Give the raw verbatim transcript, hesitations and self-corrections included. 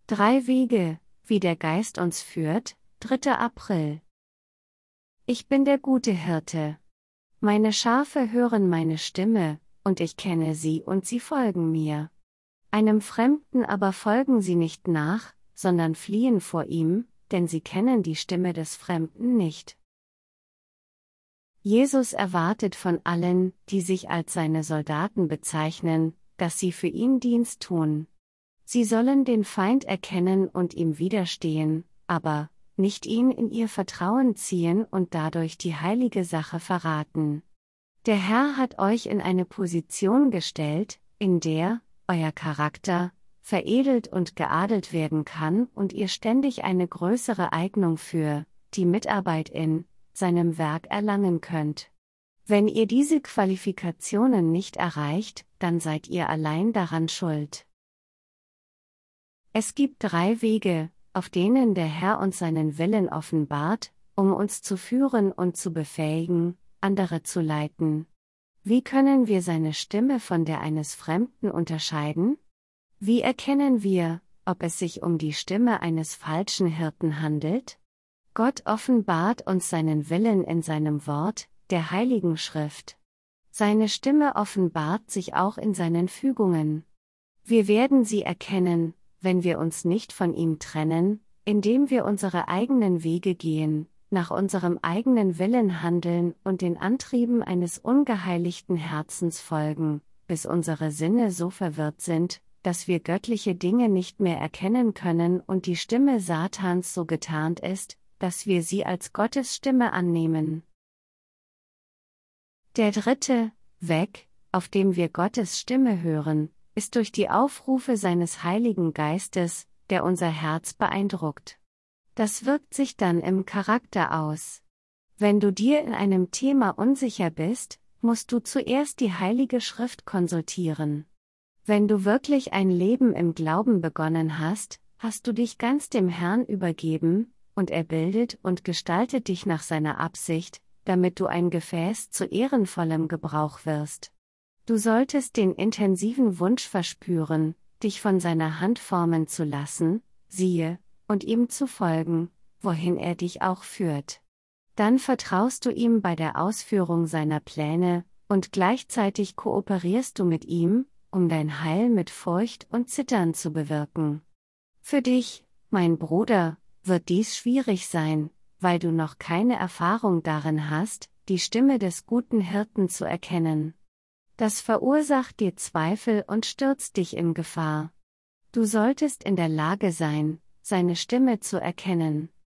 Drei Wege, wie der Geist uns führt, dritter April. Ich bin der gute Hirte. Meine Schafe hören meine Stimme, und ich kenne sie und sie folgen mir. Einem Fremden aber folgen sie nicht nach, sondern fliehen vor ihm, denn sie kennen die Stimme des Fremden nicht. Jesus erwartet von allen, die sich als seine Soldaten bezeichnen, dass sie für ihn Dienst tun. Sie sollen den Feind erkennen und ihm widerstehen, aber nicht ihn in ihr Vertrauen ziehen und dadurch die heilige Sache verraten. Der Herr hat euch in eine Position gestellt, in der euer Charakter veredelt und geadelt werden kann und ihr ständig eine größere Eignung für die Mitarbeit in seinem Werk erlangen könnt. Wenn ihr diese Qualifikationen nicht erreicht, dann seid ihr allein daran schuld. Es gibt drei Wege, auf denen der Herr uns seinen Willen offenbart, um uns zu führen und zu befähigen, andere zu leiten. Wie können wir seine Stimme von der eines Fremden unterscheiden? Wie erkennen wir, ob es sich um die Stimme eines falschen Hirten handelt? Gott offenbart uns seinen Willen in seinem Wort, der Heiligen Schrift. Seine Stimme offenbart sich auch in seinen Fügungen. Wir werden sie erkennen, wenn wir uns nicht von ihm trennen, indem wir unsere eigenen Wege gehen, nach unserem eigenen Willen handeln und den Antrieben eines ungeheiligten Herzens folgen, bis unsere Sinne so verwirrt sind, dass wir göttliche Dinge nicht mehr erkennen können und die Stimme Satans so getarnt ist, dass wir sie als Gottes Stimme annehmen. Der dritte Weg, auf dem wir Gottes Stimme hören, ist durch die Aufrufe seines Heiligen Geistes, der unser Herz beeindruckt. Das wirkt sich dann im Charakter aus. Wenn du dir in einem Thema unsicher bist, musst du zuerst die Heilige Schrift konsultieren. Wenn du wirklich ein Leben im Glauben begonnen hast, hast du dich ganz dem Herrn übergeben, und er bildet und gestaltet dich nach seiner Absicht, damit du ein Gefäß zu ehrenvollem Gebrauch wirst. Du solltest den intensiven Wunsch verspüren, dich von seiner Hand formen zu lassen, siehe, und ihm zu folgen, wohin er dich auch führt. Dann vertraust du ihm bei der Ausführung seiner Pläne, und gleichzeitig kooperierst du mit ihm, um dein Heil mit Furcht und Zittern zu bewirken. Für dich, mein Bruder, wird dies schwierig sein, weil du noch keine Erfahrung darin hast, die Stimme des guten Hirten zu erkennen. Das verursacht dir Zweifel und stürzt dich in Gefahr. Du solltest in der Lage sein, seine Stimme zu erkennen.